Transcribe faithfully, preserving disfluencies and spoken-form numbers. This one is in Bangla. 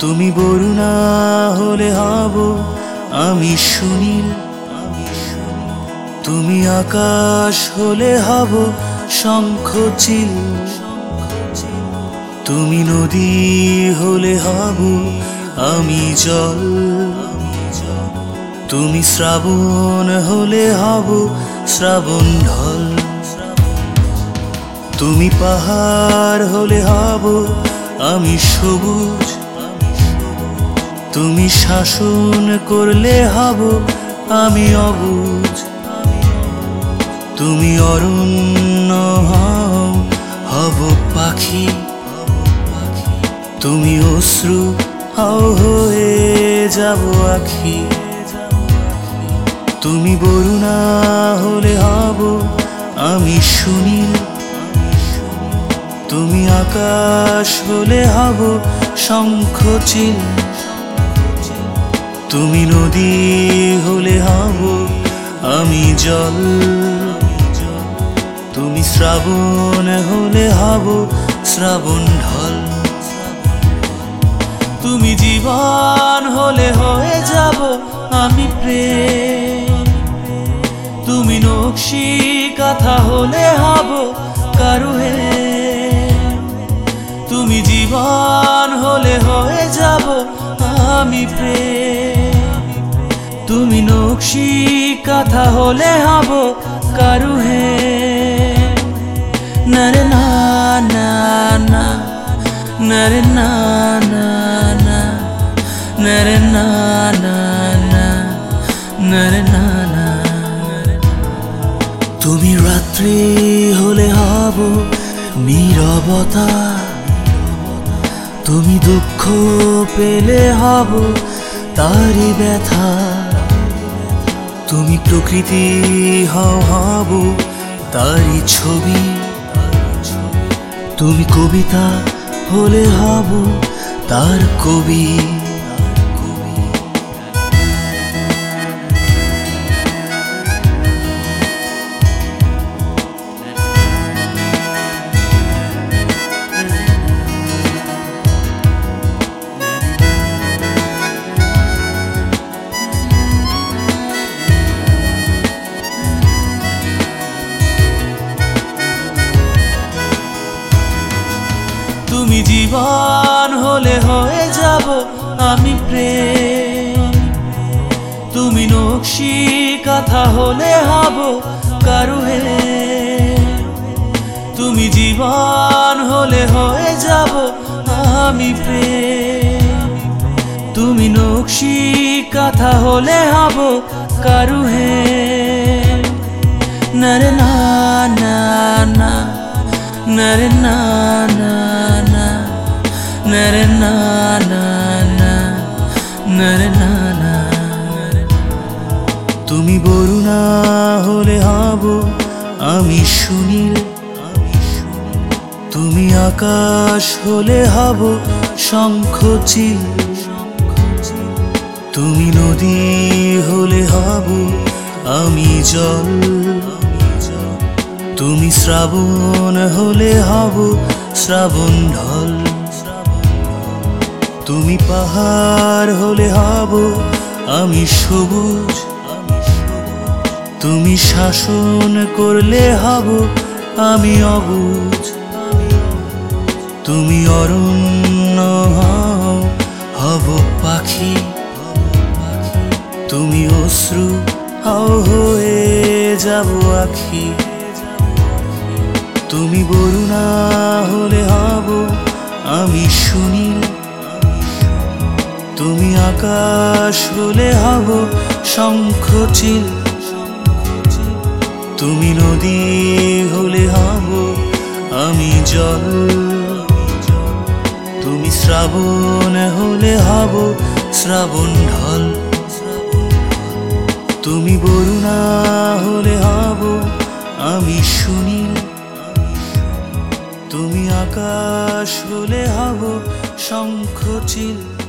তুমি বরুণা হলে হব আমি সুনীল, তুমি আকাশ হলে হব শঙ্খচিল, তুমি নদী হলে হব আমি জল, তুমি শ্রাবণ হলে হব শ্রাবণ ঢল, তুমি পাহাড় হলে হব আমি সবুজ, তুমি শাসন করলে হব আমি অবুঝ, তুমি অরণ্য হও হব পাখি, তুমি অশ্রু হও হয়ে যাব আখি, তুমি বরুণা হলে হব আমি সুনীল, তুমি আকাশ হলে হব শঙ্খচিল, তুমি নদী হলে হব আমি জল, তুমি শ্রাবণ হলে হব শ্রাবণ ঢল, তুমি জীবন হলে হয়ে যাব আমি প্রেম, তুমি নকশি কাঁথা হলে হব কারুহে, তুমি জীবন হলে হয়ে যাব আমি প্রেম, তুমি নকশি কাঁথা হলে হব কারুহে, নরে না না না নরে না না না নরে না না না নরে না না, তুমি রাত্রি হলে হব নীরবতা, তুমি দুঃখ পেলে হব তারি ব্যথা, তুমি প্রকৃতি হও হব তারি ছবি, তুমি কবিতা হলে হব তার কবি, তুমি জীবন হলে হয়ে যাব আমি প্রেম, তুমি নকশি কাঁথা হলে হব কারুহে, তুমি জীবন হলে হয়ে যাব আমি প্রেম, তুমি নকশি কাঁথা হলে হব কারুহে, নরে না না না নরে না না না নরে না না না নরে না না, তুমি বরুণা হলে হব আমি সুনীল, তুমি আকাশ হলে হব শঙ্খচিল, তুমি নদী হলে হব আমি জল, তুমি শ্রাবণ হলে হব শ্রাবণ ঢল, তুমি পাহাড় হলে হব আমি সবুজ, তুমি শাসন করলে হব আমি অবুঝ, তুমি অরণ্য হও হব পাখি, তুমি অশ্রু হও হয়ে যাব আখি, তুমি বরুণা হলে হব আমি সুনীল, তুমি আকাশ হলে হব শঙ্খচিল, তুমি নদী হলে হব আমি জল, তুমি শ্রাবণ হলে হব শ্রাবণ ঢল, তুমি বরুণা হলে হব আমি সুনীল, তুমি আকাশ হলে হব শঙ্খচিল।